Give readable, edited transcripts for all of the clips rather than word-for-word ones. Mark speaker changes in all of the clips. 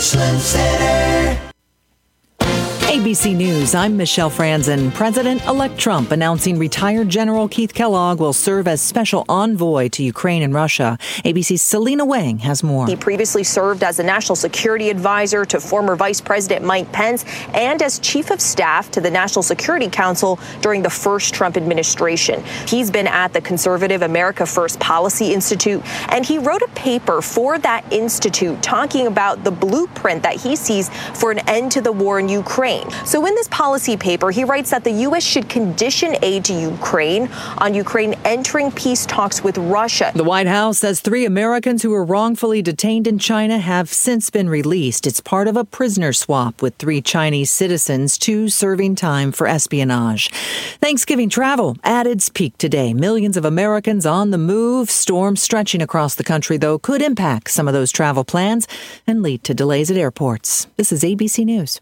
Speaker 1: Richland Center.
Speaker 2: ABC News, I'm Michelle Franzen. President-elect Trump announcing retired General Keith Kellogg will serve as special envoy to Ukraine and Russia. ABC's Selena Wang has more.
Speaker 3: He previously served as a national security advisor to former Vice President Mike Pence and as chief of staff to the National Security Council during the first Trump administration. He's been at the conservative America First Policy Institute, and he wrote a paper for that institute talking about the blueprint that he sees for an end to the war in Ukraine. So in this policy paper, he writes that the U.S. should condition aid to Ukraine on Ukraine entering peace talks with Russia.
Speaker 2: The White House says 3 Americans who were wrongfully detained in China have since been released. It's part of a prisoner swap with 3 Chinese citizens, 2 serving time for espionage. Thanksgiving travel at its peak today. Millions of Americans on the move. Storms stretching across the country, though, could impact some of those travel plans and lead to delays at airports. This is ABC News.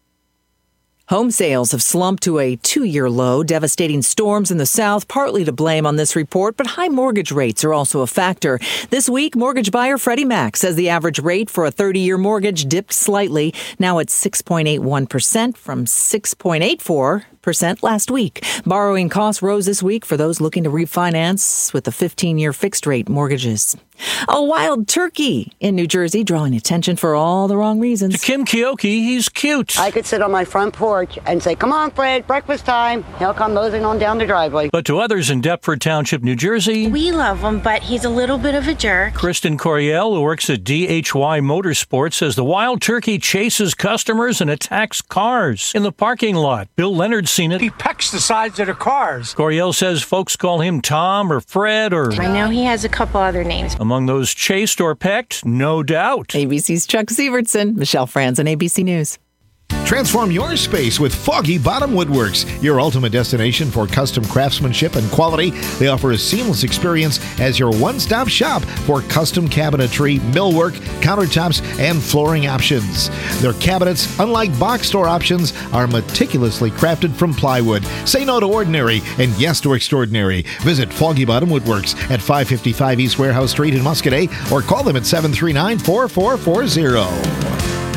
Speaker 2: Home sales have slumped to a 2-year low. Devastating storms in the South, partly to blame on this report, but high mortgage rates are also a factor. This week, mortgage buyer Freddie Mac says the average rate for a 30-year mortgage dipped slightly, now at 6.81% from 6.84% last week. Borrowing costs rose this week for those looking to refinance with the 15-year fixed-rate mortgages. A wild turkey in New Jersey drawing attention for all the wrong reasons.
Speaker 4: To Kim Kioki, he's cute.
Speaker 5: I could sit on my front porch and say, "Come on, Fred, breakfast time." He'll come moseying on down the driveway.
Speaker 4: But to others in Deptford Township, New Jersey,
Speaker 6: we love him, but he's a little bit of a jerk.
Speaker 4: Kristen Coriel, who works at DHY Motorsports, says the wild turkey chases customers and attacks cars in the parking lot. Bill Leonard's seen it.
Speaker 7: He pecks the sides of the cars.
Speaker 4: Coriel says folks call him Tom or Fred or...
Speaker 6: I know he has a couple other names.
Speaker 4: Among those chased or pecked, no doubt.
Speaker 2: ABC's Chuck Sievertson, Michelle Franzen, ABC News.
Speaker 8: Transform your space with Foggy Bottom Woodworks, your ultimate destination for custom craftsmanship and quality. They offer a seamless experience as your one-stop shop for custom cabinetry, millwork, countertops, and flooring options. Their cabinets, unlike box store options, are meticulously crafted from plywood. Say no to ordinary and yes to extraordinary. Visit Foggy Bottom Woodworks at 555 East Warehouse Street in Muscadet or call them at 739-4440.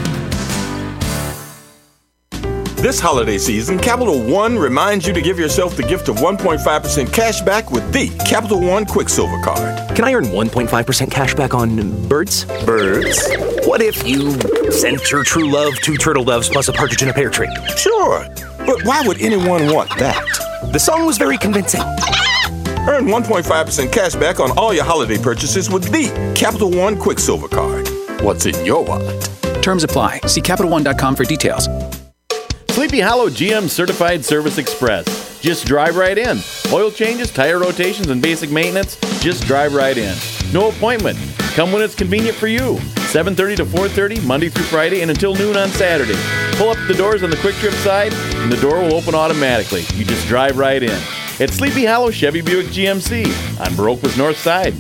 Speaker 9: This holiday season, Capital One reminds you to give yourself the gift of 1.5% cash back with the Capital One Quicksilver Card.
Speaker 10: Can I earn 1.5% cash back on birds?
Speaker 9: Birds?
Speaker 10: What if you sent your true love 2 turtle doves plus a partridge in a pear tree?
Speaker 9: Sure, but why would anyone want that?
Speaker 10: The song was very convincing.
Speaker 9: Earn 1.5% cash back on all your holiday purchases with the Capital One Quicksilver Card. What's in your wallet?
Speaker 11: Terms apply. See CapitalOne.com for details.
Speaker 12: Sleepy Hollow GM Certified Service Express. Just drive right in. Oil changes, tire rotations, and basic maintenance, just drive right in. No appointment. Come when it's convenient for you. 7:30 to 4:30, Monday through Friday, and until noon on Saturday. Pull up the doors on the Quick Trip side, and the door will open automatically. You just drive right in. It's Sleepy Hollow Chevy Buick GMC on Baroqua's North Side.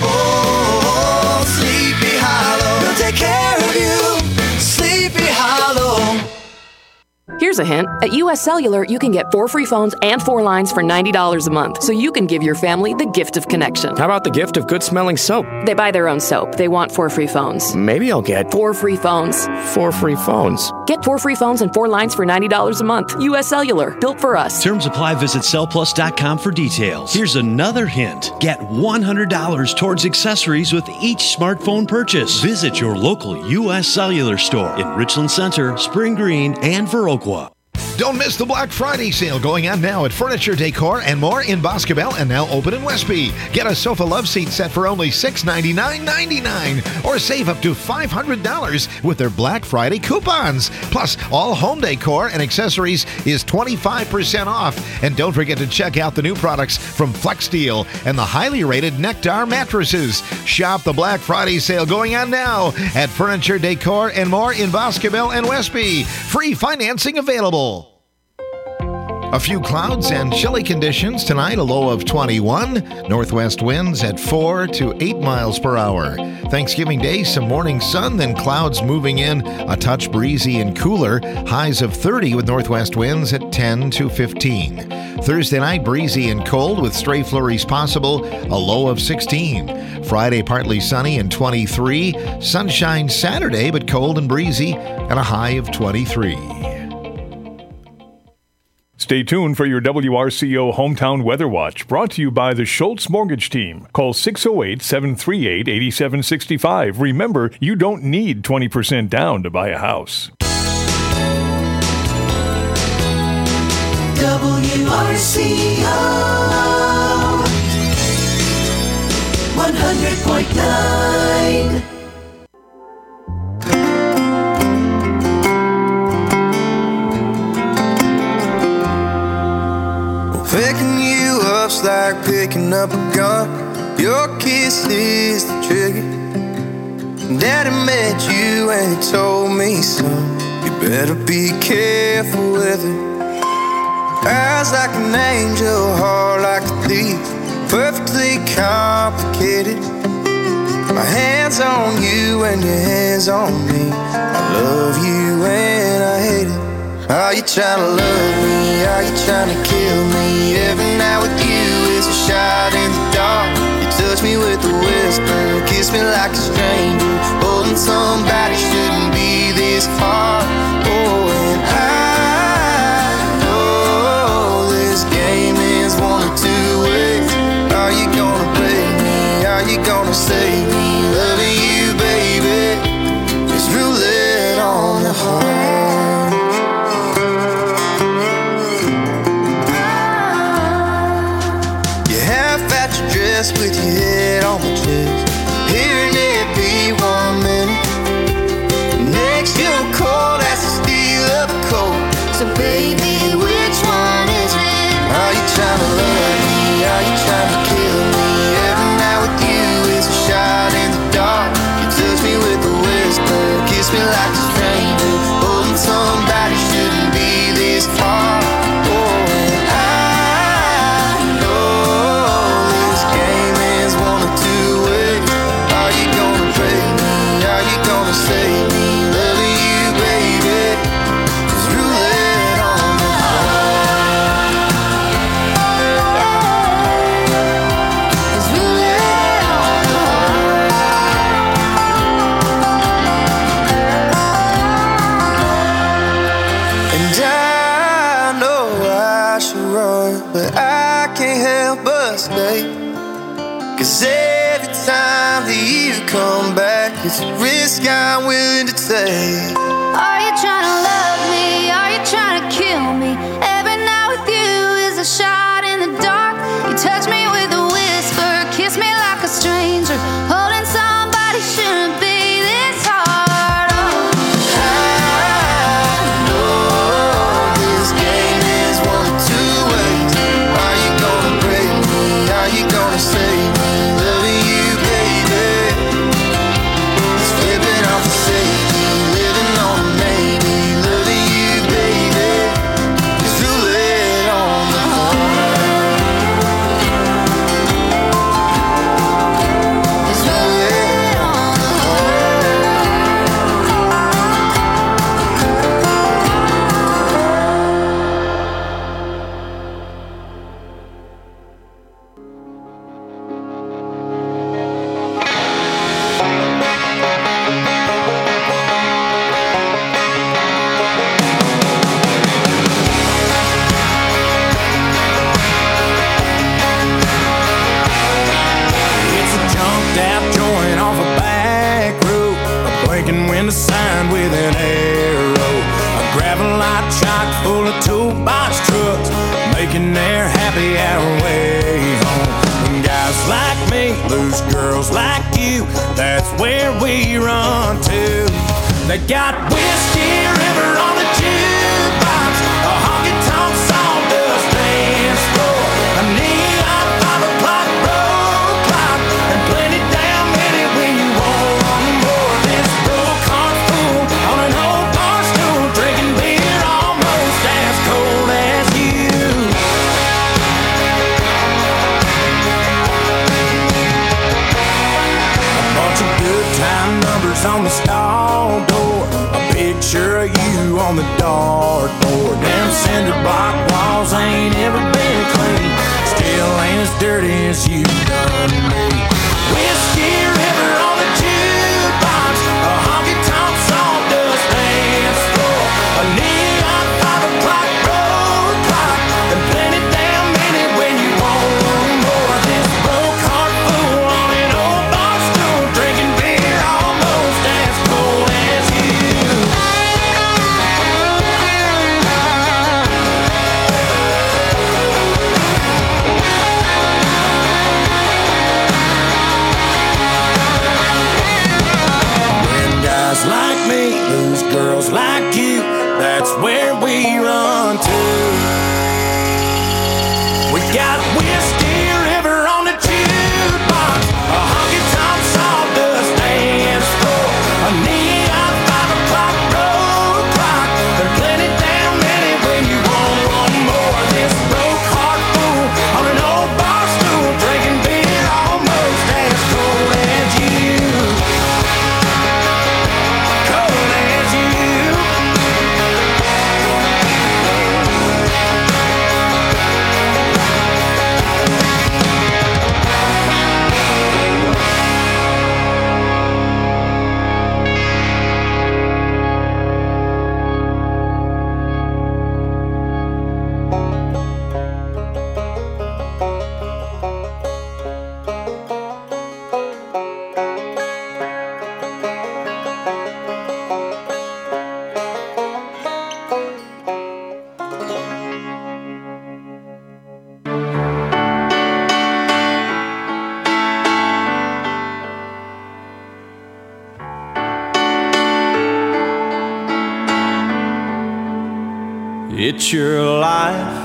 Speaker 1: Oh, Sleepy Hollow, we'll take care of you. Sleepy Hollow.
Speaker 13: Here's a hint. At U.S. Cellular, you can get 4 free phones and 4 lines for $90 a month, so you can give your family the gift of connection.
Speaker 11: How about the gift of good-smelling soap?
Speaker 13: They buy their own soap. They want 4 free phones.
Speaker 11: Maybe I'll get
Speaker 13: 4 free phones.
Speaker 11: 4 free phones.
Speaker 13: Get 4 free phones and 4 lines for $90 a month. U.S. Cellular, built for us.
Speaker 14: Terms apply. Visit cellplus.com for details. Here's another hint. Get $100 towards accessories with each smartphone purchase. Visit your local U.S. Cellular store in Richland Center, Spring Green, and Viroqua.
Speaker 8: Don't miss the Black Friday sale going on now at Furniture Decor and More in Boscobel and now open in Westby. Get a sofa love seat set for only $699.99 or save up to $500 with their Black Friday coupons. Plus, all home decor and accessories is 25% off. And don't forget to check out the new products from Flex Steel and the highly rated Nectar mattresses. Shop the Black Friday sale going on now at Furniture Decor and More in Boscobel and Westby. Free financing available. A few clouds and chilly conditions tonight, a low of 21. Northwest winds at 4 to 8 miles per hour. Thanksgiving Day, some morning sun, then clouds moving in, a touch breezy and cooler. Highs of 30 with northwest winds at 10 to 15. Thursday night, breezy and cold with stray flurries possible, a low of 16. Friday, partly sunny and 23. Sunshine Saturday, but cold and breezy, and a high of 23.
Speaker 15: Stay tuned for your WRCO Hometown Weather Watch, brought to you by the Schultz Mortgage Team. Call 608-738-8765. Remember, you don't need 20% down to buy a house.
Speaker 1: WRCO 100.9.
Speaker 16: Picking you up's like picking up a gun. Your kiss is the trigger. Daddy met you and he told me, son, you better be careful with it. Eyes like an angel, heart like a thief, perfectly complicated. My hands on you and your hands on me. I love you and I hate it. Are you trying to love me? Are you trying to kill me? Every night with you is a shot in the dark. You touch me with a whisper, kiss me like a stranger. Holding somebody shouldn't be this hard. Oh, and I know this game is one of two ways. Are you gonna play me? Are you gonna save me? Loving you, baby, is roulette on the heart. With your head on my chest, hearing it be 1 minute, next you're cold as the steel of a coat. So baby, which one is it? Are you trying to love me? Are you trying to kill me? Every night with you is a shot in the dark. You touch me with a whisper, kiss me like a stranger. Holding somebody shouldn't be this hard. Save me, loving you, baby, is roulette on the heart. Is roulette on the heart. And I know I should run, but I can't help but stay. 'Cause every time that you come back, it's a risk I'm willing to take.
Speaker 17: Are you trying to love me? Are you trying to kill me? Every night with you is a shot in the dark. You touch me with a whisper, kiss me like a stranger. Holding somebody shouldn't be this hard. Oh.
Speaker 16: I know this game is one of two ways. Are you gonna break me? Are you gonna save me? Loving you, baby, it's flipping off the safety, living on a maybe. Loving you, baby, it's roulette on the heart. It's roulette on the
Speaker 18: It's a jumped out joint off a back road, a blinking window sign with an arrow, a gravel lot chock full of toolbox trucks, making their happy hour way home. When guys like me lose girls like you, that's where we run to. They got Whiskey River on the jukebox, a honky-tonk sawdust dance floor, a neon 5 o'clock road clock, and plenty damn many when you want more. This roll cart full on an old bar stool, drinking beer almost as cold as you. picture of you on the dartboard. Them cinder block walls ain't ever been clean, still ain't as dirty as you done me. Whiskey River on the jukebox, a honky-tonk sawdust dance floor, a neon 5 o'clock road clock, and plenty damn minute when you want more. This broke heart fool on an old bar stool, drinking beer almost as cold as you. When guys like me lose girls like you, that's where we run to. We got Whiskey River on the jukebox, a honky-tonk sawdust dance floor, a neon 5 o'clock road clock, and plenty damn many when you want one more. This broke heart fool on an old bar stool, drinking beer almost as cold as you. Cold as you. It's your life.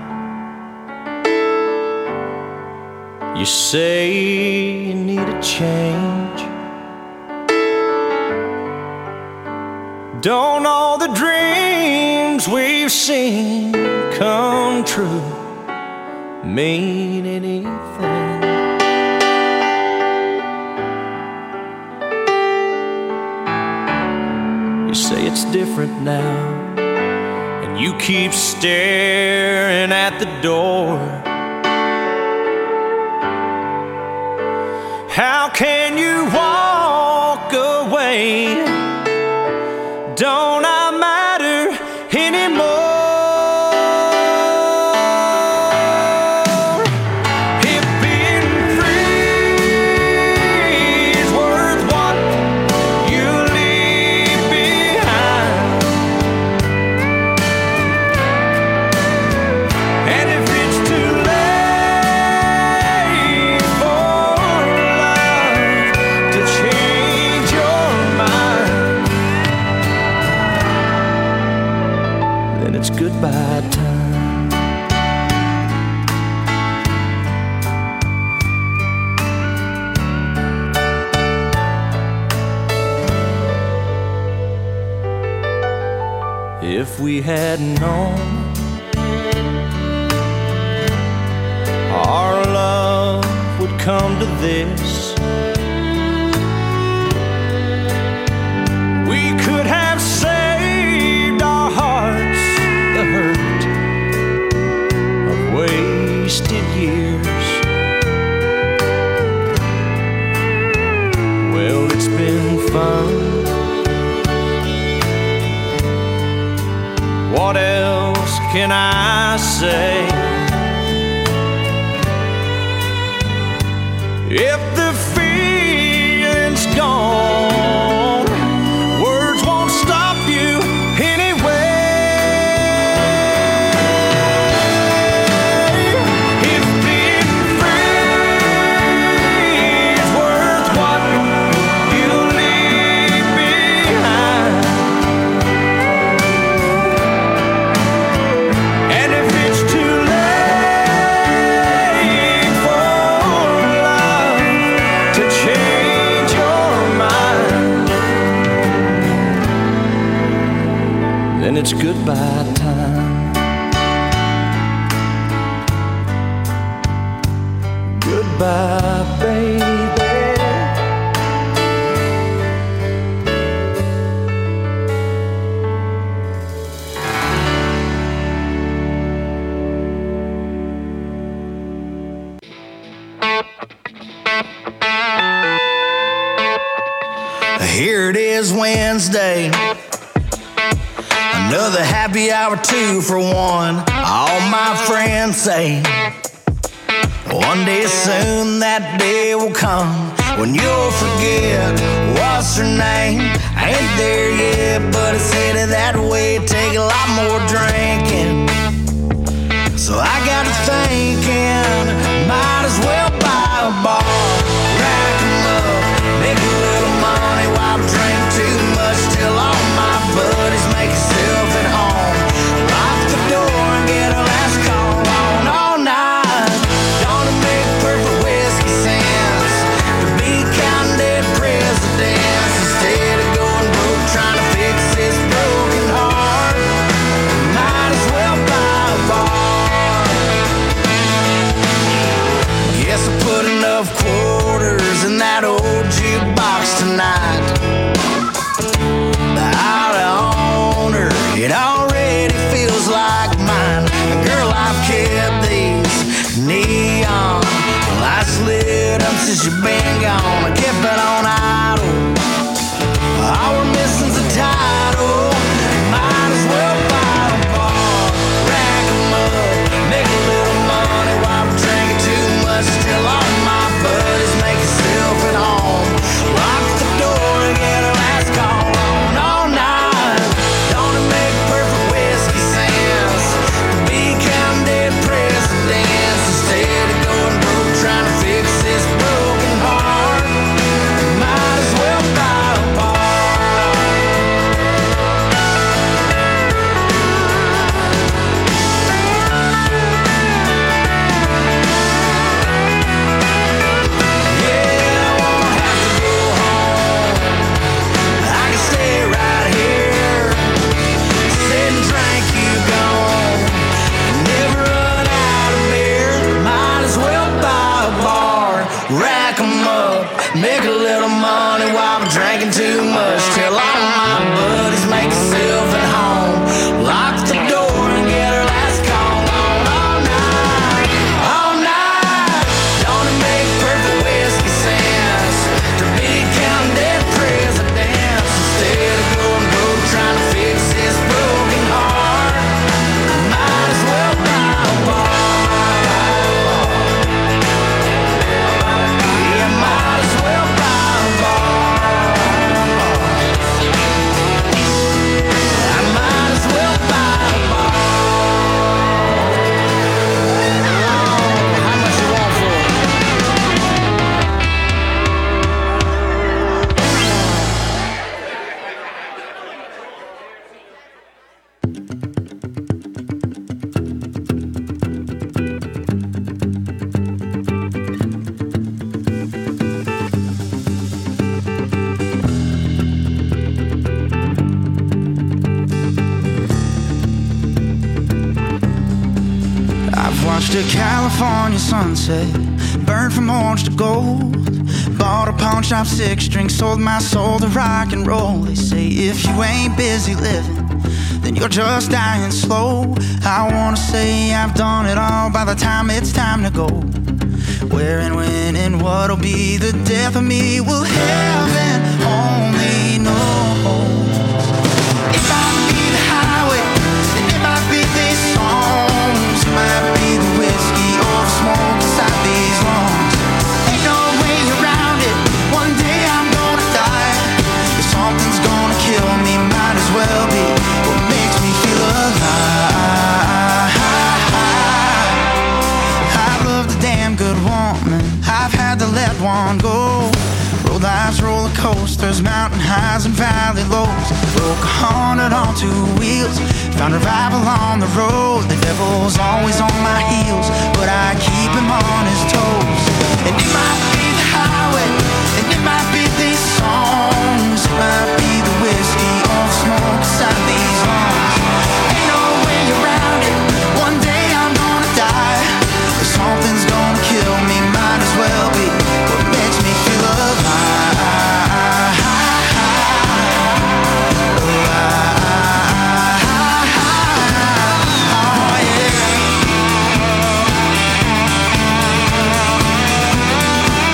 Speaker 18: You say you need a change. Don't all the dreams we've seen come true mean anything? You say it's different now, you keep staring at the door. How can you walk away? Don't I matter anymore? If being free is worth what you leave behind, and if it's too late for love to change your mind, then it's goodbye time. If we had known our love would come to this, we could have saved our hearts the hurt of wasted years. Well, it's been fun. What else can I say? If the feeling's gone, words won't stop you anyway. If being free is worth what you leave behind, and if it's too late for love to change your mind, then it's goodbye time. Goodbye, baby. is Wednesday. Another happy hour, 2 for 1. All my friends say one day soon that day will come when you'll forget what's her name. I ain't there yet, but it's headed that way. Take a lot more drinking. So I got to thinking, might as well buy a bar, rack 'em up, make a little money while I drink too much till all my buddies make themselves at home. Lock the door and get a last call on all night. Gonna make perfect whiskey sense to be counting dead presidents instead of going broke trying to fix this broken heart. Might as well buy a bar. Guess I put enough quarters in that old jukebox tonight. The out of owner, it already feels like mine. Girl, I've kept these neon lights lit up since you've been gone. I kept it on idle. All we're missing's a title. Might as well buy a bar, rack 'em up, make a little money while I'm drinking too much till all my buddies make themselves at home. Lock the door and get a last call on all night. Don't it make perfect whiskey sense to be counting dead presidents instead of going broke trying to fix this broken heart? Might as well buy a bar. I can stay right here, sit and drink you gone, never run out of beer. Might as well buy a bar, rack 'em up, make a little money while I'm drinking too much till all my buddies make themselves at home. Lock the door and get her last call on all night, all night. Don't it make perfect whiskey sense to be counting dead presidents instead of going broke trying to fix this broken heart? Might as well buy a bar. Yeah, might as well buy a bar. I might as well buy a bar. How much you want for it?
Speaker 19: I've watched a California sunset burn from orange to gold. Bought a pawn shop 6-string, sold my soul to rock and roll. They say if you ain't busy living, then you're just dying slow. I wanna say I've done it all by the time it's time to go. Where and when and what'll be the death of me, will heaven only knows. It might be the highway, and it might be these songs, it might be the whiskey or the smoke inside these lungs. Ain't no way around it, one day I'm gonna die. If something's gonna kill me, might as well be what makes me feel alive. I've loved a damn good woman, I've had to let one go. Rode life's roller coasters, mountain highs and valley lows. Broke 100 on 2 wheels, found revival on the road. The devil's always on my heels, but I keep him on his toes. And it might be the highway, and it might be these songs, it might be the whiskey or the smoke inside these lungs. Ain't no way around it, one day I'm gonna die. If something's gonna kill me, might as well be what makes me feel alive. Oh yeah.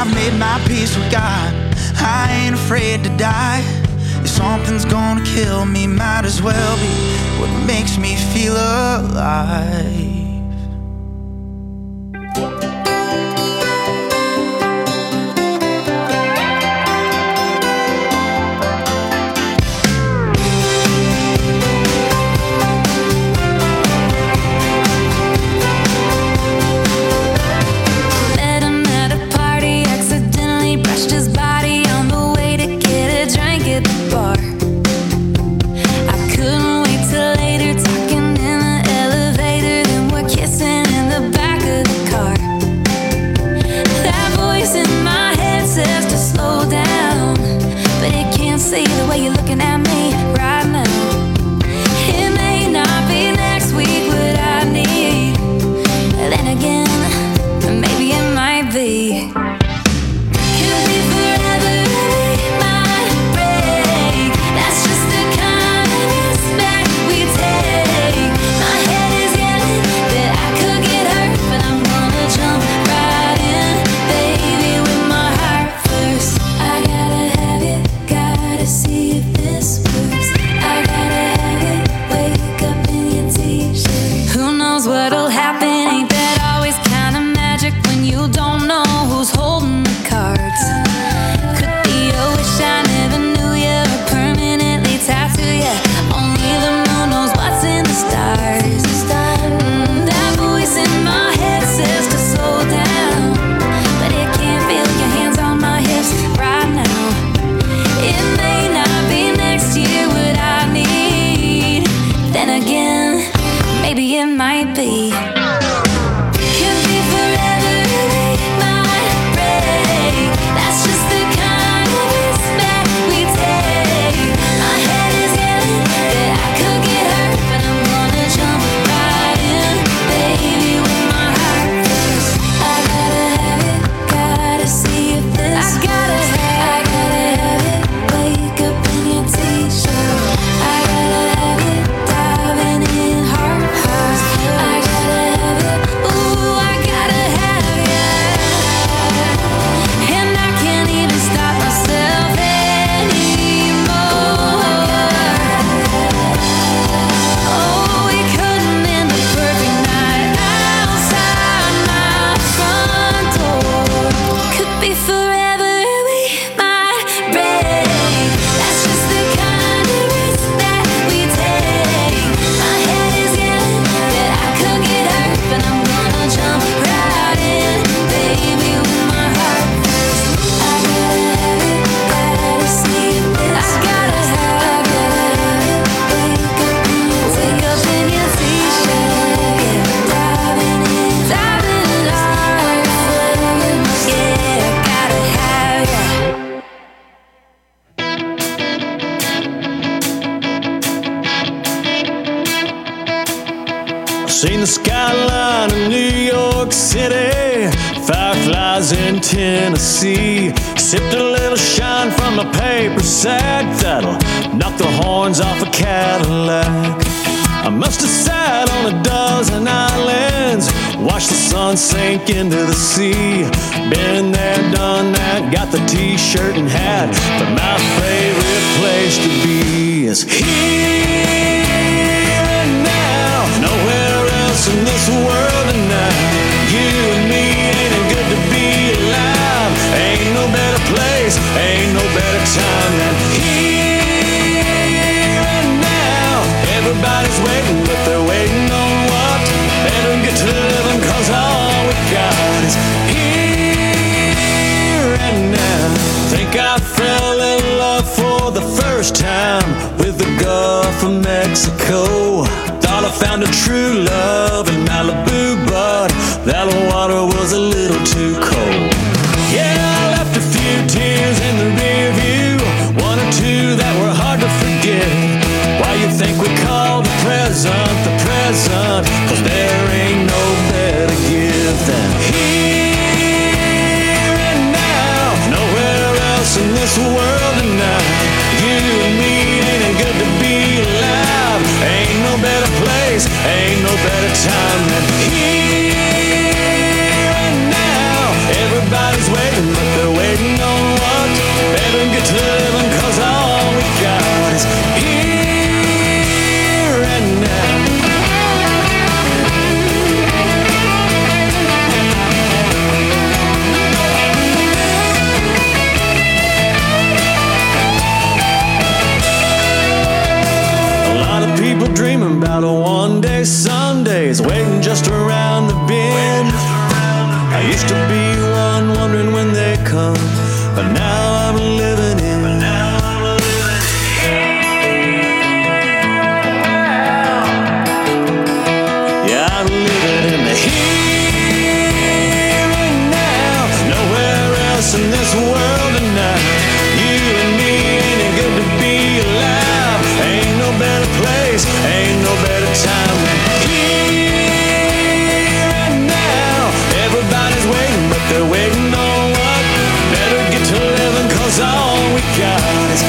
Speaker 19: I've made my peace with God. I ain't afraid to die. If something's gonna kill me, might as well be what makes me feel alive.
Speaker 17: See the way you're looking at me right now. It may not be next week what I need. Then again, maybe it might be. Could be forever, it might break. That's just the kind of respect we take. My head is yelling that I could get hurt, but I'm gonna jump right in, baby, with my heart first. I gotta have it, gotta see if this works. I gotta have it, wake up in your t-shirt. Who knows what'll happen? Ain't that always kind of magic when you don't know who's holding the cards? Could be a wish I never knew you, or permanently tattoo you. Only the moon knows what's in the stars. That voice in my head says to slow down, but it can't feel your hands on my hips right now. It may not be next year what I need. Then again, maybe it might be. Could be forever, it might break. That's just the kind of respect we take. My head is yelling that I could get hurt, but I'm gonna jump right in, baby, with my heart first. I gotta have it, gotta see if this I gotta have it, wake up in your t-shirt. I gotta have it, diving in heart first. I gotta have it, ooh, I gotta have ya. And I can't even stop myself anymore. Oh, it couldn't been the perfect night outside my front door. Could be forever, we might break. That's just the kind of risk that we take. My head is yelling that I could get hurt, but I'm gonna jump right in, baby, with my heart first. I gotta have it, gotta see if this I gotta have it, wake up in your t-shirt. Yeah, diving in heart first. Yeah, gotta have ya.
Speaker 20: Seen the skyline of New York City, fireflies in Tennessee. Sipped a little shine from a paper sack that'll knock the horns off a Cadillac. I must have sat on a dozen islands, watched the sun sink into the sea. Been there, done that, got the t-shirt and hat, but my favorite place to be is here and now. Nowhere else in this world tonight. You and me, ain't it good to be alive? Ain't no better place, ain't no better time than here and now. Everybody's waiting, but they're waiting on what? Better get to living, cause all we got is here and now. Think I fell in love for the first time with the Gulf of Mexico. Thought I found a true love in Malibu, but that water was a little too cold. Yeah, I left a few tears in the rear view, one or two that were hard to forget. Why you think we call the present, cause there ain't no better gift than here and now. Nowhere else in this world tonight. You and me, ain't it good to be alive? Ain't no better place, ain't no better time than here and now. I used to be one wondering when they come, but now I'm living in. Yeah, I'm living in the here and now, nowhere else in this world tonight. You and me, ain't it good to be alive? Ain't no better place, ain't no better time than here and now. Everybody's waiting, but they're waiting on what? Better get to living, 'cause all we got is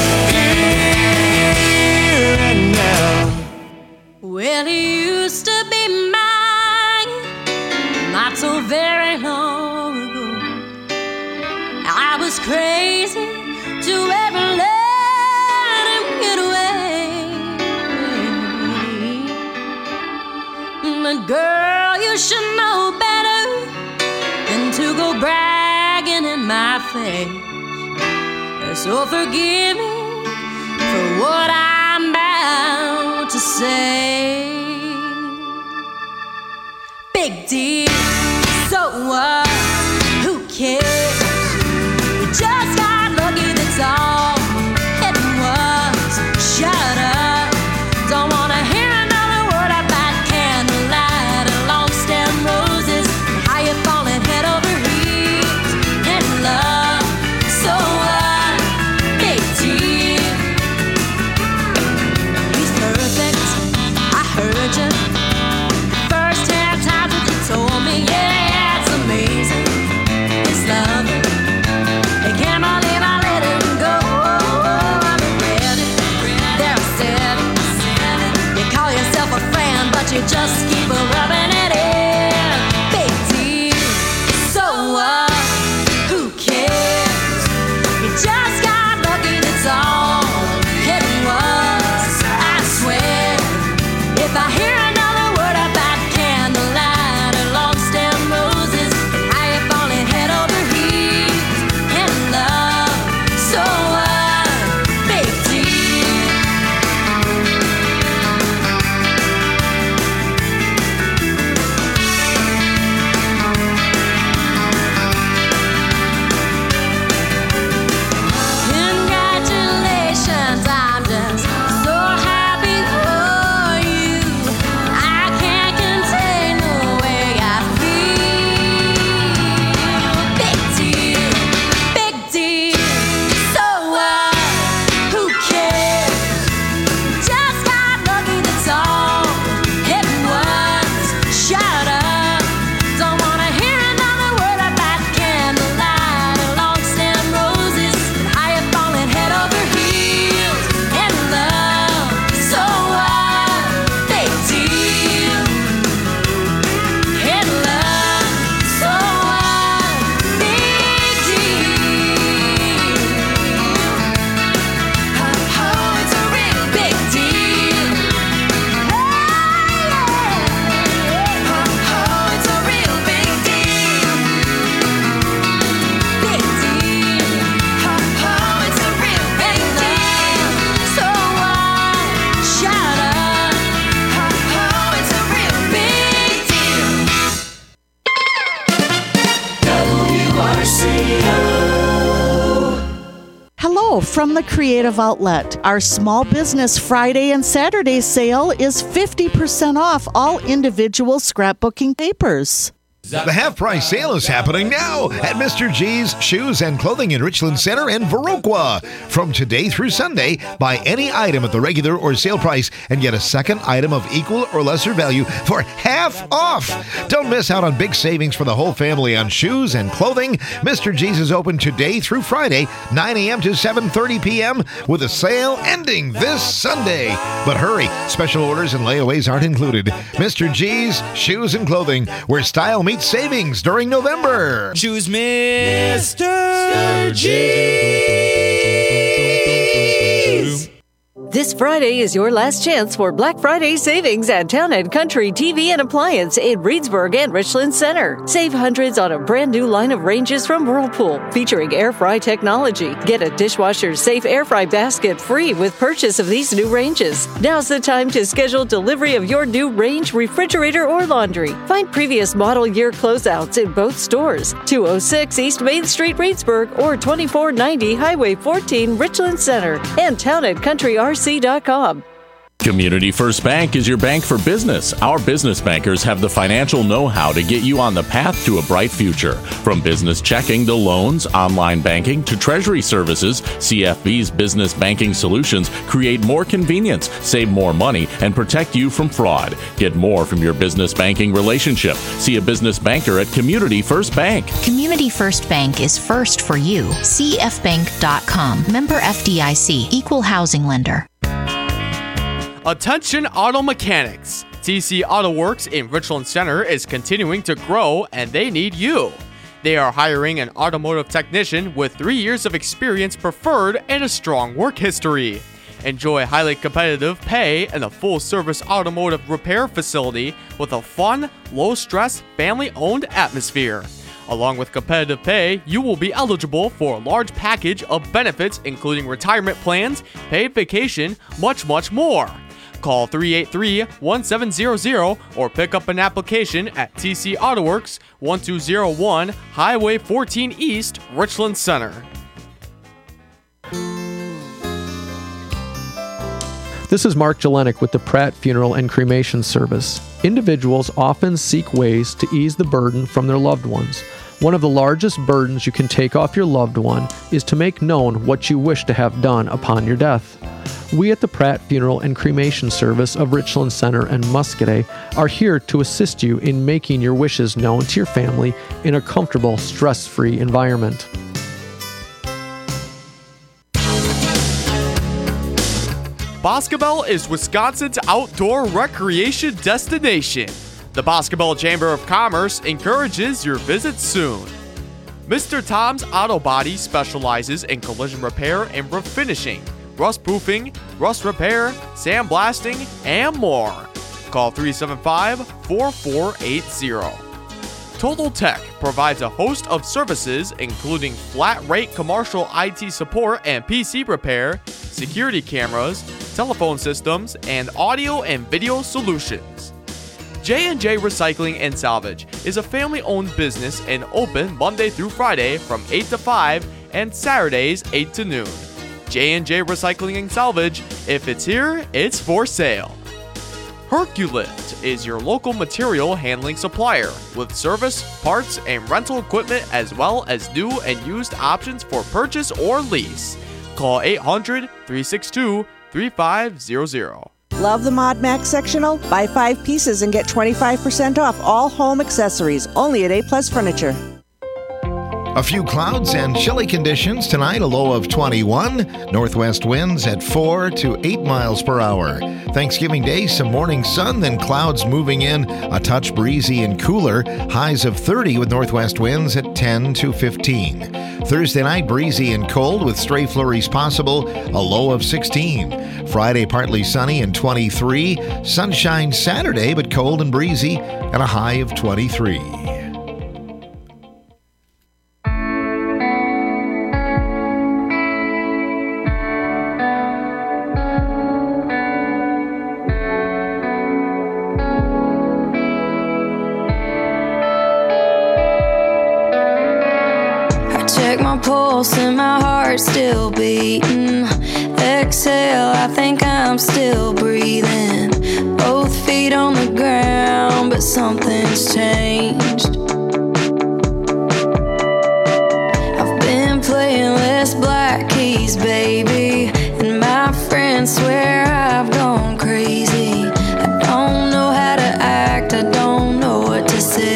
Speaker 20: here and now.
Speaker 17: Well, it used to be mine, not so very long ago. I was crazy to ever let him get away. But girl, you should know better than to go bragging in my face. So forgive me for what I'm about to say. Big deal, so what? Who cares? We just got lucky, that's all it was. Shut up, don't wanna hear another word about candlelight and long stem roses and how you're falling head over heels in love. So what? Big deal. He's perfect, I heard you. First 10 times that you told me, yeah, it's amazing. It's love. I can't believe I let him go. I regret it. There I said it. You call yourself a friend, but you just keep rubbing it in. Big deal. So what? Who cares? You just got lucky, that's all it was. I swear, if I hear another word about candlelight and long stem roses and how you're falling head over heels in love, so what? Big deal. Congratulations, I'm just so happy for you. I can't contain the way I feel. Big deal, big deal. So what? Who cares? Just got lucky, that's all it was. Shut up, don't wanna hear another word about candlelight and long stem roses and how you're falling head over heels in love. So what? Big deal. In love. So what? Big deal. Oh, it's a real big deal. Oh, it's a real big deal. Big deal. Oh, it's a real big deal. So what? Shut up. Oh, it's a real big deal.
Speaker 21: Hello from the Creative Outlet. Our Small Business Friday and Saturday sale is 50% off all individual scrapbooking papers.
Speaker 8: The half-price sale is happening now at Mr. G's Shoes and Clothing in Richland Center and Viroqua. From today through Sunday, buy any item at the regular or sale price and get a second item of equal or lesser value for half off. Don't miss out on big savings for the whole family on shoes and clothing. Mr. G's is open today through Friday, 9 a.m. to 7:30 p.m. with the sale ending this Sunday. But hurry, special orders and layaways aren't included. Mr. G's Shoes and Clothing, where style meets savings during November.
Speaker 20: Choose Mr. G's.
Speaker 3: This Friday is your last chance for Black Friday savings at Town & Country TV and Appliance in Reedsburg and Richland Center. Save hundreds on a brand new line of ranges from Whirlpool featuring air fry technology. Get a dishwasher-safe air fry basket free with purchase of these new ranges. Now's the time to schedule delivery of your new range, refrigerator, or laundry. Find previous model year closeouts in both stores, 206 East Main Street, Reedsburg, or 2490 Highway 14, Richland Center, and Town & Country RC.com.
Speaker 22: Community First Bank is your bank for business. Our business bankers have the financial know-how to get you on the path to a bright future. From business checking to loans, online banking to treasury services, CFB's business banking solutions create more convenience, save more money, and protect you from fraud. Get more from your business banking relationship. See a business banker at Community First Bank.
Speaker 23: Community First Bank is first for you. CFbank.com. Member FDIC. Equal housing lender.
Speaker 24: Attention auto mechanics! TC Auto Works in Richland Center is continuing to grow and they need you. They are hiring an automotive technician with 3 years of experience preferred and a strong work history. Enjoy highly competitive pay and a full-service automotive repair facility with a fun, low-stress, family-owned atmosphere. Along with competitive pay, you will be eligible for a large package of benefits including retirement plans, paid vacation, much more. Call 383-1700 or pick up an application at TC Auto Works, 1201 Highway 14 East, Richland Center.
Speaker 25: This is Mark Jelenik with the Pratt Funeral and Cremation Service. Individuals often seek ways to ease the burden from their loved ones. One of the largest burdens you can take off your loved one is to make known what you wish to have done upon your death. We at the Pratt Funeral and Cremation Service of Richland Center and Muscoda are here to assist you in making your wishes known to your family in a comfortable, stress-free environment.
Speaker 24: Boscobel is Wisconsin's outdoor recreation destination. The Boscobel Chamber of Commerce encourages your visit soon. Mr. Tom's Auto Body specializes in collision repair and roof finishing, rust proofing, rust repair, sandblasting, and more. Call 375-4480. Total Tech provides a host of services including flat rate commercial IT support and PC repair, security cameras, telephone systems, and audio and video solutions. J&J Recycling and Salvage is a family-owned business and open Monday through Friday from 8 to 5 and Saturdays 8 to noon. J&J Recycling and Salvage, if it's here, it's for sale. Herculift is your local material handling supplier with service, parts, and rental equipment as well as new and used options for purchase or lease. Call 800-362-3500.
Speaker 26: Love the Mod Max sectional? Buy 5 pieces and get 25% off all home accessories, only at A-Plus Furniture.
Speaker 8: A few clouds and chilly conditions tonight, a low of 21. Northwest winds at 4 to 8 miles per hour. Thanksgiving Day, some morning sun, then clouds moving in, a touch breezy and cooler. Highs of 30 with northwest winds at 10 to 15. Thursday night, breezy and cold with stray flurries possible, a low of 16. Friday, partly sunny and 23. Sunshine Saturday, but cold and breezy, and a high of 23.
Speaker 17: My pulse and my heart still beating. Exhale, I think I'm still breathing. Both feet on the ground, but something's changed. I've been playing less black keys, baby, and my friends swear I've gone crazy. I don't know how to act, I don't know what to say.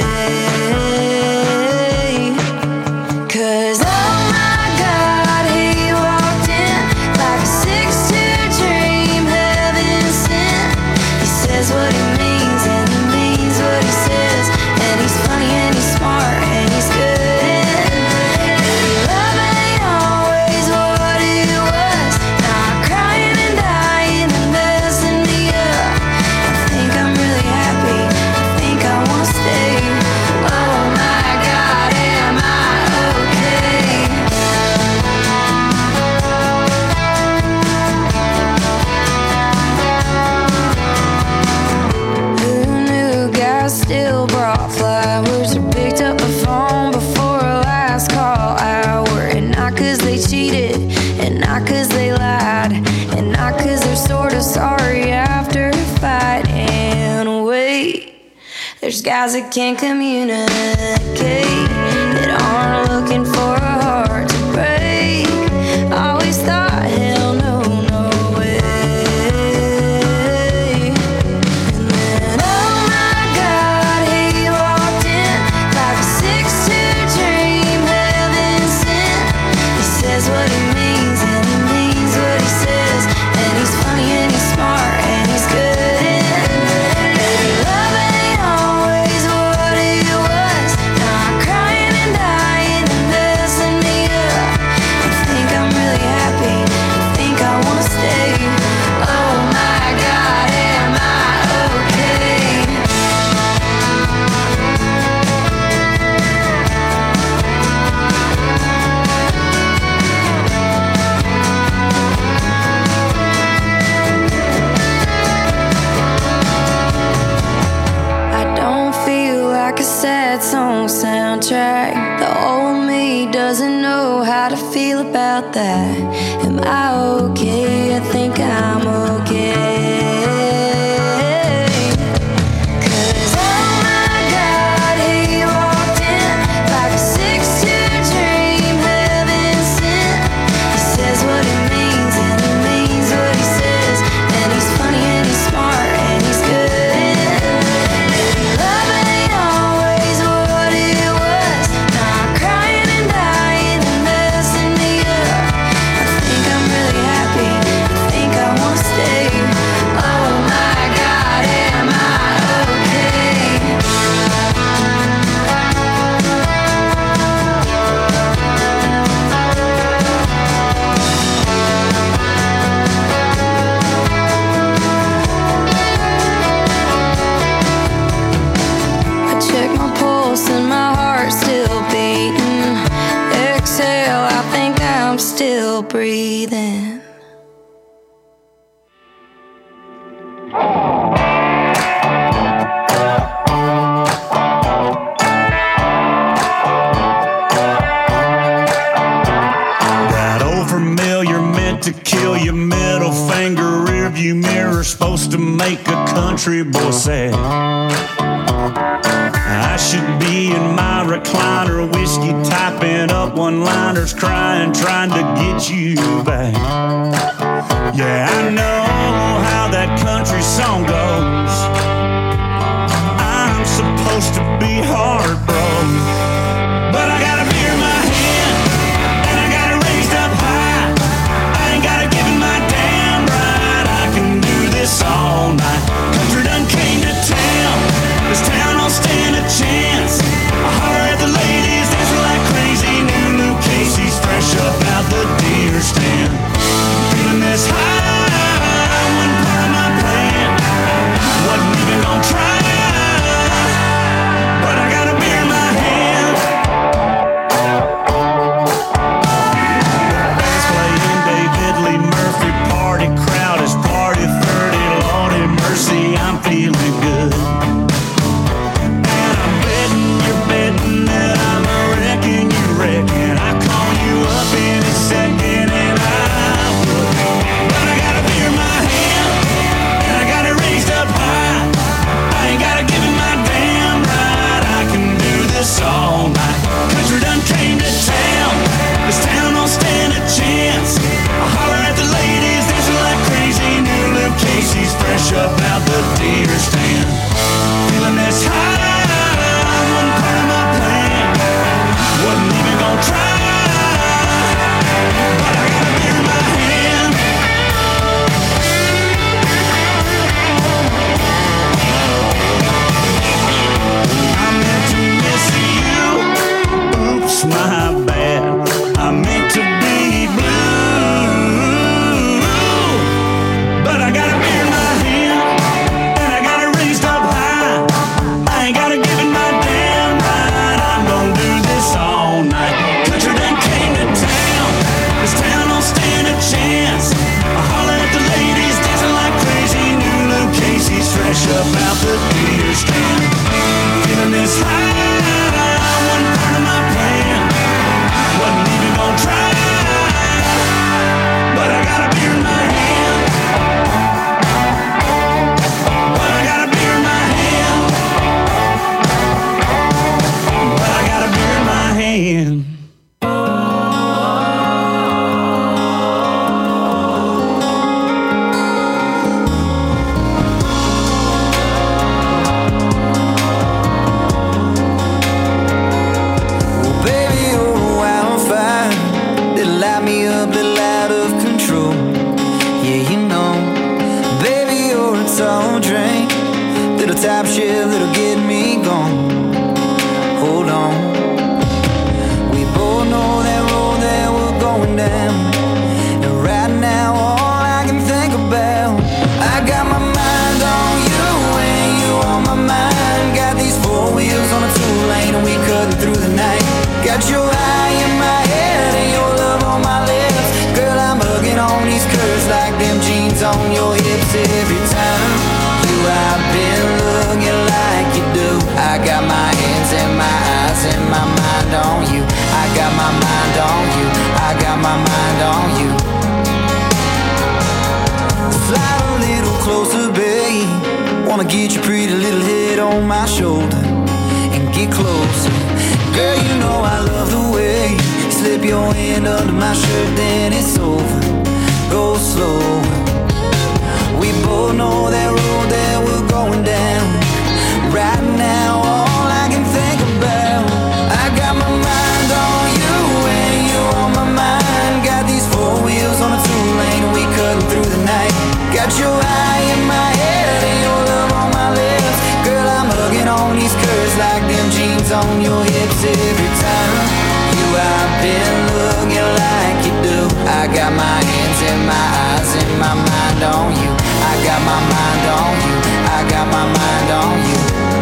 Speaker 17: What he means and he means what he says, and he's funny
Speaker 2: There's guys that can't communicate, that aren't looking for a heart to break. I always thought, hell no, no way. And then, oh my God, he walked in like a 6'2" dream heaven sent. He says what he means and he means what he says, and he's funny and he's smart and he's good. Song soundtrack. The old me doesn't know how to feel about that. Am I okay? I think I'm okay. 'Cause oh my God, he walked in like a 6'2" dream heaven sent. He says what he means and he means what he says, and he's funny and he's smart and he's good. And my heart's still beating. Exhale, I think I'm still breathing.
Speaker 20: That old familiar meant to kill your middle finger rearview mirror, supposed to make a country boy sad. I should be in my recliner, whiskey typing up one-liners, crying, trying to get you back. Yeah, I know how that country song goes. I'm supposed to be heartbroken, but I got a beer in my hand, and I got it raised up high. I ain't got it given my damn right. I can do this all night. Country done came to town. This town don't stand a chance. I holler at the ladies, dancing like crazy. New Luke Casey's fresh up out the deer stand. Feeling this high, wasn't part of my plan. Wasn't even gonna try, but I got a beer in my hand. Band's playing David Lee Murphy, party crowd is party 30. Lordy mercy, I'm feeling good. I call you up in a second and I would. But I got a beer in my hand, and I got it raised up high. I ain't gotta give it my damn right. I can do this all night. Country done came to town. This town don't stand a chance. I holler at the ladies, dancing like crazy. New Luke Casey's fresh up out the deer stand. Feeling this high, wasn't part of my plan. Wasn't even gonna try, but I got a beer in my hand. I meant to miss you, oops, my bad. I meant to be blue, but I got a beer in my hand, and I got it raised up high. I ain't gotta give it my damn right. I'm gonna do this all night. Country done came to town. This town don't stand a chance. I holler at the ladies, dancing like crazy. New Luke Casey's fresh up out the deer stand. Feeling this high, wasn't part of my plan.
Speaker 16: Got your eye in my head and your love on my lips. Girl, I'm hugging on these curves like them jeans on your hips. Every time you I've been looking like you do. I got my hands and my eyes and my mind on you. I got my mind on you. I got my mind on you. Slide a little closer, babe. Wanna get your pretty little head on my shoulder and get closer. Girl, you know I love the way you slip your hand under my shirt, then it's over. Go slow. We both know that road that we're going down. Right now, all I can think about, I got my mind on you and you on my mind. Got these four wheels on a two-lane and we cutting through the night. Got your eye in my head and your love on my lips. Girl, I'm hugging on these curves like them jeans on your hips. Every time you I've been looking like you do. I got my hands and my eyes and my mind on you. I got my mind on you. I got my mind on you.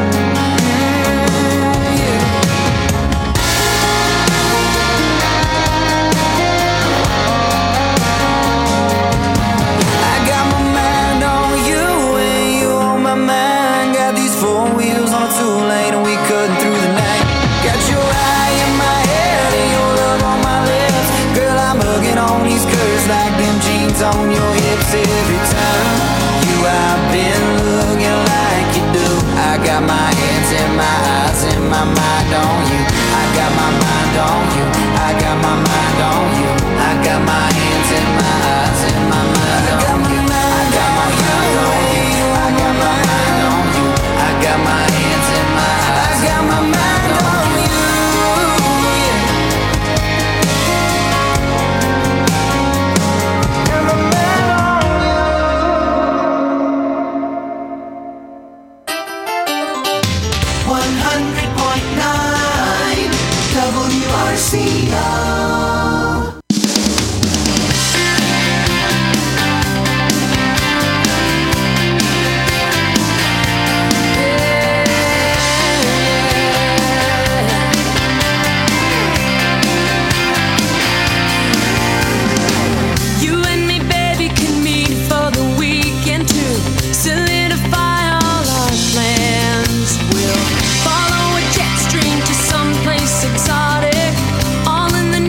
Speaker 16: I got my mind on you and you on my mind. Got these four wheels on a two-lane and we cutting through the night. Got your eye in my head and your love on my lips. Girl, I'm hugging on these curves like them jeans on your hips. Every time you I've been looking like you do. I got my hands and my eyes and my mind on you. I got my mind on you. I got my mind on you. I got my hands and my eyes and my mind on you. I got my mind on you. I got my mind on you. I got my hands and my eyes. I got my mind on you.
Speaker 1: WRCO.
Speaker 2: You and me, baby, can meet for the weekend to solidify all our plans. We'll follow a jet stream to someplace exotic, all in the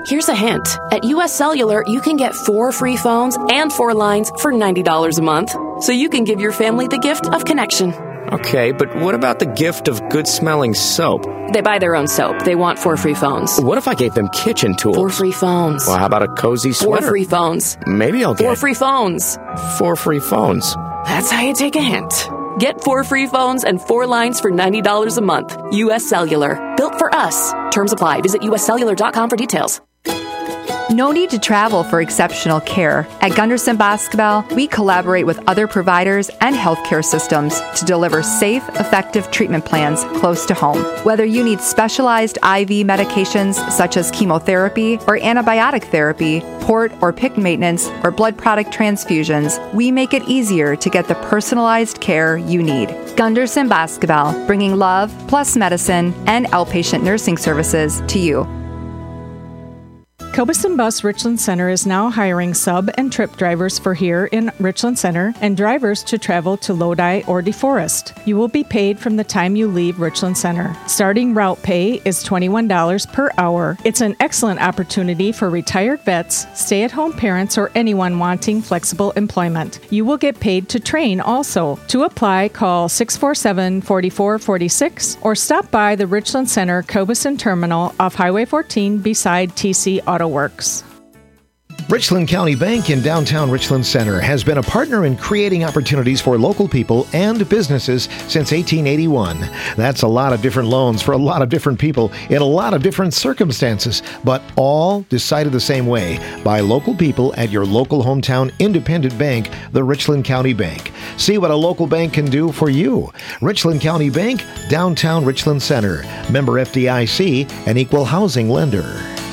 Speaker 13: Here's a hint. At US Cellular, you can get 4 free phones and 4 lines for $90 a month. So you can give your family the gift of connection.
Speaker 11: Okay, but what about the gift of good-smelling soap?
Speaker 13: They buy their own soap. They want 4 free phones.
Speaker 11: What if I gave them kitchen tools?
Speaker 13: 4 free phones.
Speaker 11: Well, how about a cozy sweater?
Speaker 13: 4 free phones.
Speaker 11: Maybe I'll get
Speaker 13: 4 free phones.
Speaker 11: 4 free phones.
Speaker 13: That's how you take a hint. Get 4 free phones and 4 lines for $90 a month. US Cellular. Built for us. Terms apply. Visit uscellular.com for details.
Speaker 4: No need to travel for exceptional care. At Gunderson Boscobel, we collaborate with other providers and healthcare systems to deliver safe, effective treatment plans close to home. Whether you need specialized IV medications such as chemotherapy or antibiotic therapy, port or PICC maintenance, or blood product transfusions, we make it easier to get the personalized care you need. Gunderson Boscobel, bringing love plus medicine and outpatient nursing services to you.
Speaker 5: Cobus and Bus Richland Center is now hiring sub and trip drivers for here in Richland Center and drivers to travel to Lodi or DeForest. You will be paid from the time you leave Richland Center. Starting route pay is $21 per hour. It's an excellent opportunity for retired vets, stay-at-home parents, or anyone wanting flexible employment. You will get paid to train also. To apply, call 647-4446 or stop by the Richland Center Cobus and Terminal off Highway 14 beside TC Auto Works.
Speaker 8: Richland County Bank in downtown Richland Center has been a partner in creating opportunities for local people and businesses since 1881. That's a lot of different loans for a lot of different people in a lot of different circumstances, but all decided the same way by local people at your local hometown independent bank, the Richland County Bank. See what a local bank can do for you. Richland County Bank, downtown Richland Center. Member FDIC, an equal housing lender.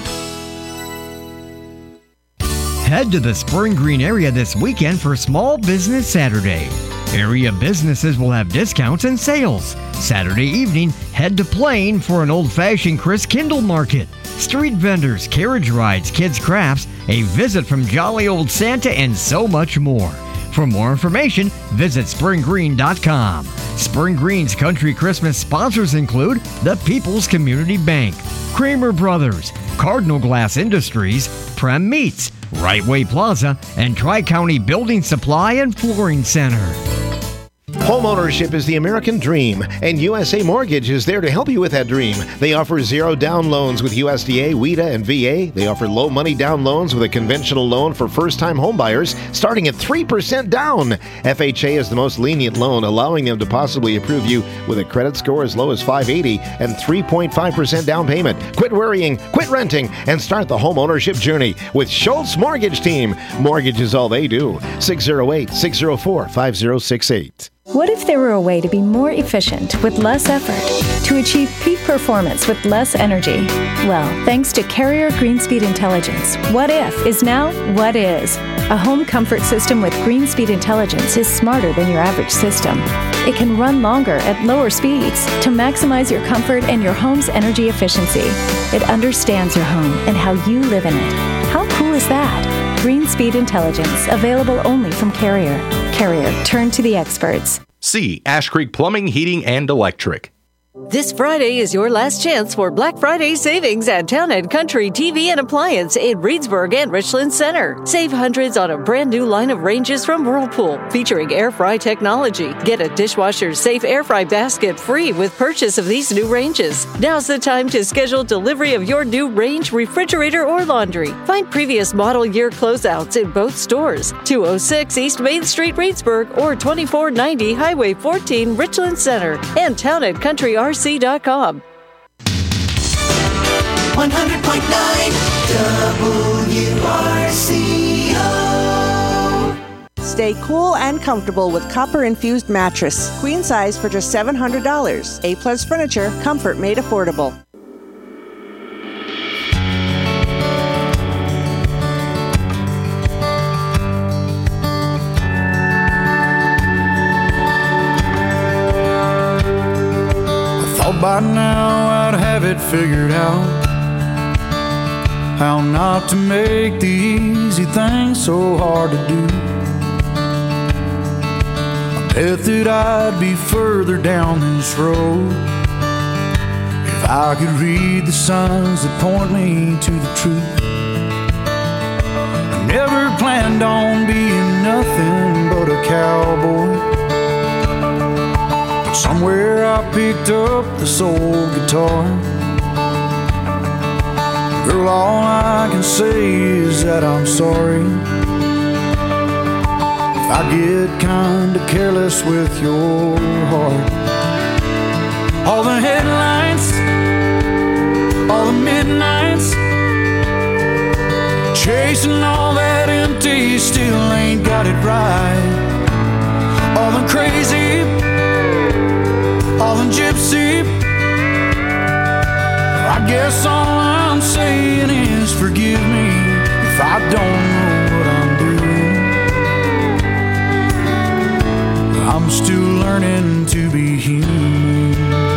Speaker 6: Head to the Spring Green area this weekend for Small Business Saturday. Area businesses will have discounts and sales. Saturday evening, head to Plain for an old-fashioned Chris Kindle market. Street vendors, carriage rides, kids' crafts, a visit from Jolly Old Santa, and so much more. For more information, visit springgreen.com. Spring Green's Country Christmas sponsors include the People's Community Bank, Kramer Brothers, Cardinal Glass Industries, Prem Meats, Right Way Plaza, and Tri-County Building Supply and Flooring Center.
Speaker 8: Homeownership is the American dream, and USA Mortgage is there to help you with that dream. They offer zero down loans with USDA, WIDA, and VA. They offer low money down loans with a conventional loan for first-time homebuyers, starting at 3% down. FHA is the most lenient loan, allowing them to possibly approve you with a credit score as low as 580 and 3.5% down payment. Quit worrying, quit renting, and start the homeownership journey with Schultz Mortgage Team. Mortgage is all they do. 608-604-5068.
Speaker 7: What if there were a way to be more efficient with less effort, to achieve peak performance with less energy? Well, thanks to Carrier Greenspeed Intelligence, What If is now What Is. A home comfort system with Greenspeed Intelligence is smarter than your average system. It can run longer at lower speeds to maximize your comfort and your home's energy efficiency. It understands your home and how you live in it. How cool is that? Greenspeed Intelligence, available only from Carrier. Carrier, turn to the experts.
Speaker 9: C. Ash Creek Plumbing, Heating, and Electric.
Speaker 3: This Friday is your last chance for Black Friday savings at Town & Country TV and Appliance in Reedsburg and Richland Center. Save hundreds on a brand new line of ranges from Whirlpool featuring air fry technology. Get a dishwasher safe air fry basket free with purchase of these new ranges. Now's the time to schedule delivery of your new range, refrigerator, or laundry. Find previous model year closeouts in both stores. 206 East Main Street, Reedsburg, or 2490 Highway 14, Richland Center, and Town & Country RC.com.
Speaker 1: 100.9 WRCO.
Speaker 26: Stay cool and comfortable with copper-infused mattress. Queen size for just $700. A-plus furniture, comfort made affordable.
Speaker 18: By now I'd have it figured out how not to make the easy things so hard to do. I bet that I'd be further down this road if I could read the signs that point me to the truth. Never planned on being nothing but a cowboy. But somewhere I picked up this old guitar. Girl, all I can say is that I'm sorry if I get kinda careless with your heart. All the headlights, all the midnights, chasing all that empty, still ain't got it right. All the crazy, all the gypsy, I guess all I'm saying is forgive me if I don't know what I'm doing. I'm still learning to be human.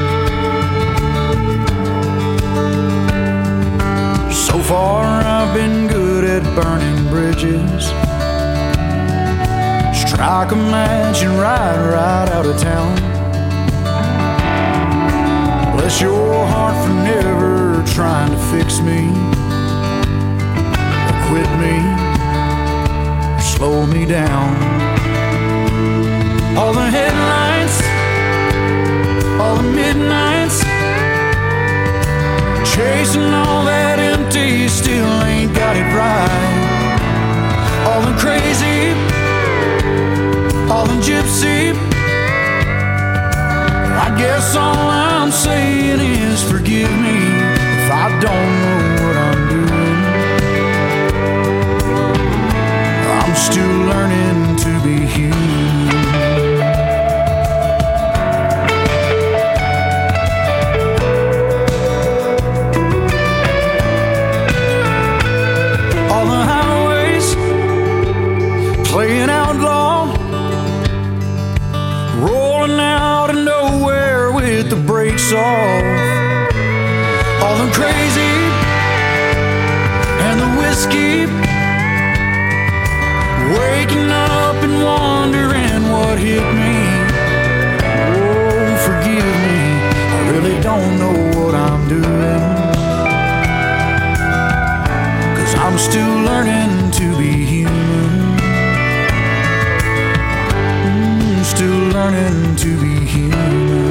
Speaker 18: So far I've been good at burning bridges. Strike a match and ride right out of town. Bless your heart for never trying to fix me, or quit me, or slow me down. All the headlights, all the midnights, chasing all that empty, still ain't got it right. All the crazy, all the gypsy, I guess all I'm saying is forgive me if I don't know what I'm doing. I'm still learning to be human. All the highways playing outlaw, rolling out of nowhere with the brakes off. All the crazy and the whiskey, waking up and wondering what hit me. Oh, forgive me, I really don't know what I'm doing, 'cause I'm still learning to be human. Still learning to be human.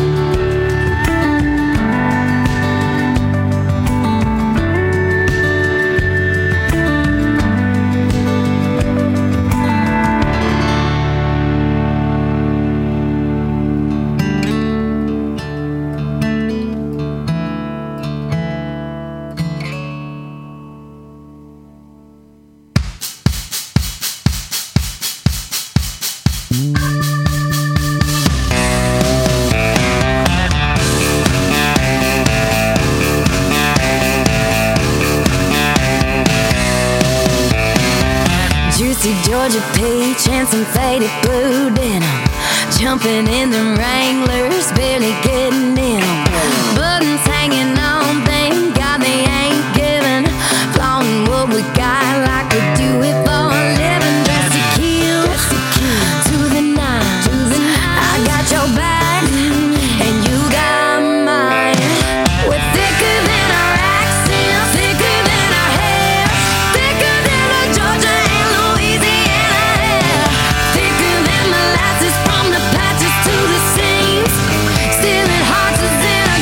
Speaker 2: Juicy Georgia peach and some faded blue denim, jumping in the Wranglers, barely getting in 'em. Buttons hanging on, thank God they ain't giving. Flaunting what we got like we do it for a living. Dress to kill, to the nine. I got your back, and you got mine. We're thicker than our accent, thicker than our hair, thicker than the Georgia and Louisiana hair, thicker than molasses from the patches to the seams, stealing hearts is in our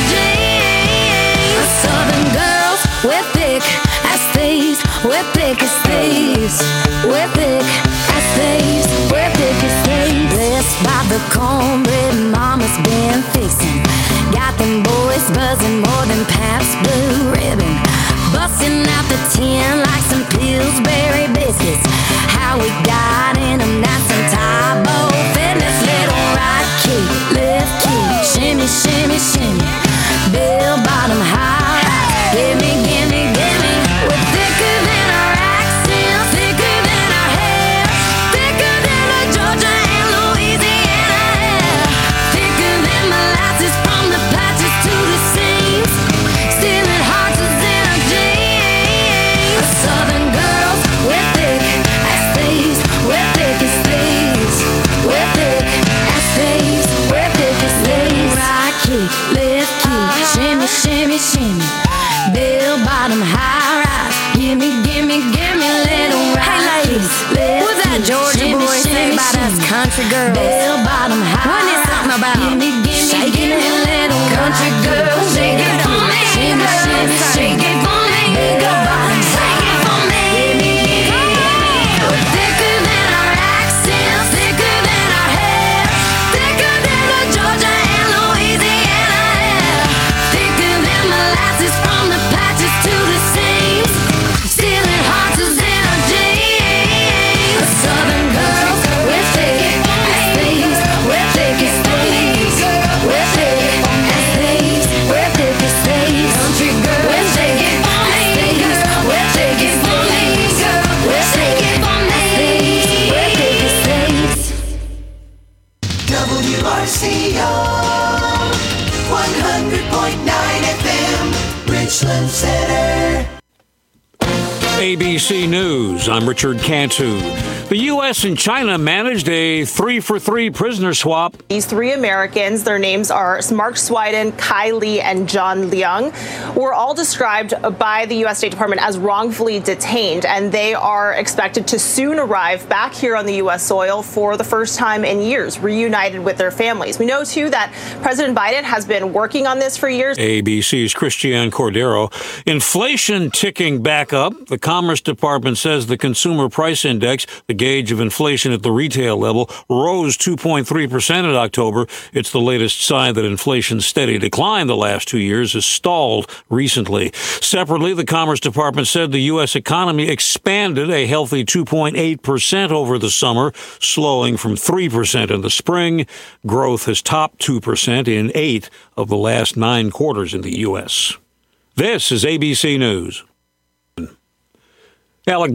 Speaker 2: jeans. Southern girls, we're thick as thieves, we're thick as thieves, we're thick as thieves, we're thick as thieves. Blessed by the cornbread mama's been fixing, got them boys buzzing more than Pabst Blue Ribbon, busting out the tin like some Pillsbury biscuits. How we got in them, that's some Tybo fitness. Little right kick, left kick, shimmy, shimmy, shimmy, bell bottom high, gimme, gimme, gimme. We're thicker than our accent, thicker than our hair, thicker than the Georgia and Louisiana hair, thicker than molasses from the patches to the seams, stealing hearts is in our jeans. Southern girls, we're thick as thieves, we're thick as thieves, we're thick as thieves, we're thick as thieves. Right kick, left kick, shimmy, shimmy, shimmy, bell bottom high rise, gimme, gimme, gimme, little right. about us country girls. Bell bottom high. Wasn't it something about shaking it, little country girl? Shake it for me, shimmy, shimmy, shake it for me. Bell bottom, shake it for me. We're thicker than our accents, thicker than our hair, thicker than the Georgia and Louisiana air, thicker than molasses from the patches to the seams, stealing hearts is in our jeans. Southern girls, we're thick as thieves, we're thick as thieves, we're thick as thieves, we're thick as thieves. Country girls, we're thick as thieves, we're thick as thieves, we're thick as thieves, we're thick as thieves.
Speaker 1: WRCO 100.9 FM, Richland Center.
Speaker 10: ABC News, I'm Richard Cantu. The U.S. and China managed a 3-for-3 prisoner swap.
Speaker 12: These three Americans, their names are Mark Swiden, Kai Li, and John Leung, were all described by the U.S. State Department as wrongfully detained, and they are expected to soon arrive back here on the U.S. soil for the first time in years, reunited with their families. We know, too, that President Biden has been working on this for years.
Speaker 10: ABC's Christiane Cordero. Inflation ticking back up. The Commerce Department says the Consumer Price Index, the gauge of inflation at the retail level, rose 2.3% in October. It's the latest sign that inflation's steady decline the last 2 years has stalled recently. Separately, the Commerce Department said the U.S. economy expanded a healthy 2.8% over the summer, slowing from 3% in the spring. Growth has topped 2% in 8 of the last 9 quarters in the U.S. This is ABC News. Alec